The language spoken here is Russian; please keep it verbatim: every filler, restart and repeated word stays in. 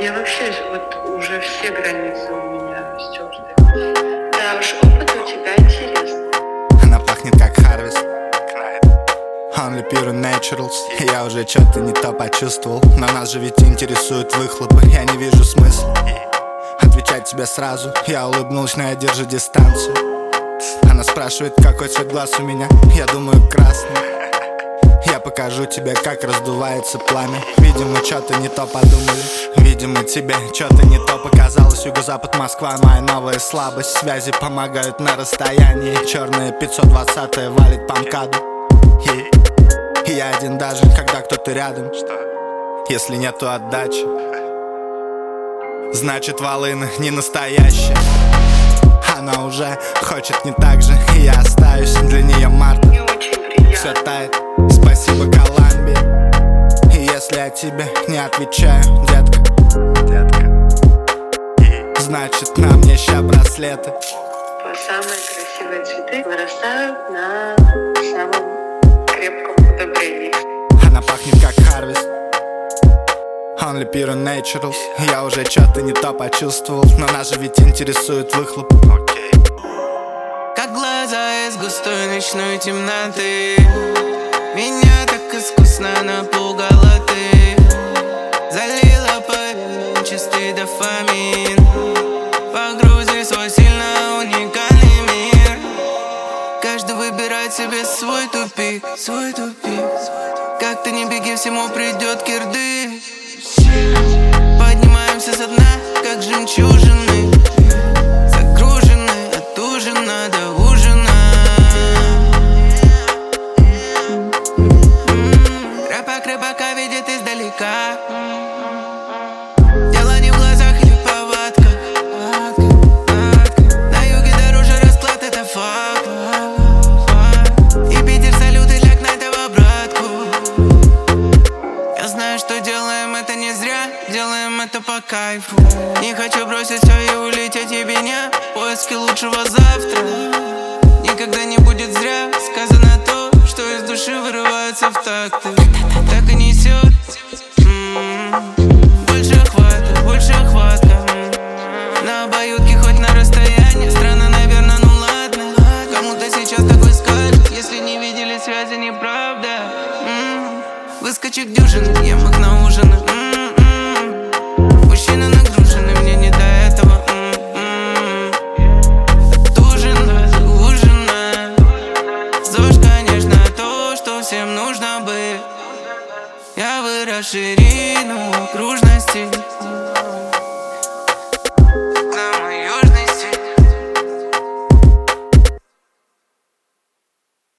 Я вообще вот уже все границы у меня стерты. Да уж, опыт у тебя интересный. Она пахнет как Harvest, Only Pure Naturals. Я уже что-то не то почувствовал, но нас же ведь интересуют выхлопы. Я не вижу смысла отвечать тебе сразу. Я улыбнулась, но я держу дистанцию. Она спрашивает, какой цвет глаз у меня. Я думаю, красный. Я покажу тебе, как раздувается пламя. Видимо, что-то не то подумали. Видимо, тебе что-то не то показалось. Юго-запад, Москва, моя новая слабость. Связи помогают на расстоянии. Черная пятьсот двадцатая валит по МКАДу. И я один даже, когда кто-то рядом. Если нету отдачи, значит, волына не настоящая. Она уже хочет не так же, и я остаюсь для нее марта. Все тает, спасибо Колумбии. И если я тебе не отвечаю, детка, детка, значит, на мне ща браслеты. Самые красивые цветы вырастают на самом крепком удобрении. Она пахнет как Harvest, Only Pure Naturals. Я уже что-то не то почувствовал, но нас же ведь интересует выхлоп. Как глаза из густой ночной темноты, меня так искусно напугала ты. Залила по чистый дофамин, погрузи свой сильно уникальный мир. Каждый выбирает себе свой тупик, свой тупик. Как ты не беги, всему придет кирдык. Поднимаемся со дна, как жемчужины, загружены от ужина до ужина. Рыбак рыбака видит издалека. Дело не в глазах или в повадках. На юге дороже расклад, это факт. И Питер салюты для Кнайтова, братку. Я знаю, что делаем это не зря, делаем это по кайфу. Не хочу бросить все и улететь и меня в поиске лучшего завтра. Никогда не будет зря сказано то, что из души вырывается в такты. Так и несет. М-м-м. Больше охвата, больше охватка. На обоюдке, хоть на расстоянии. Странно, наверное, ну ладно. Кому-то сейчас такой скажет, если не видели связи, неправда. М-м. Выскочек дюжин, ем их на ужин. М-м-м. Мужчины нагружены, мне не до этого. М-м-м. От ужина до ужина. ЗОЖ, конечно, то, что всем нужно бы. Я вырос ширину окружности.